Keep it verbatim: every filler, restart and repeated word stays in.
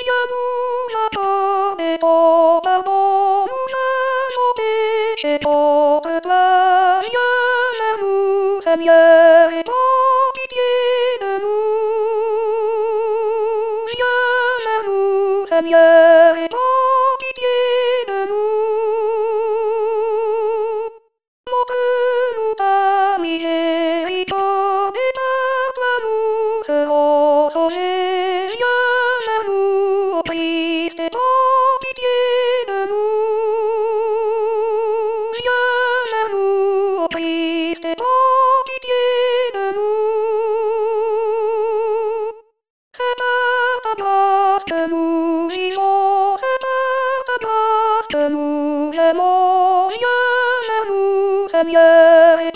Viens nous accorder ton pardon, nous acheter chez ton peuple. Viens vers nous, Seigneur, et prends pitié de nous. Viens vers nous, Seigneur, et prends pitié de nous. Montre-nous ta miséricorde et par toi nous serons sauvés. Viens vers nous, ô Christ, et prends pitié de nous. Viens vers nous, ô Christ, et prends pitié de nous. C'est par ta grâce que nous vivons, c'est par ta grâce que nous aimons. Viens vers nous, Seigneur, et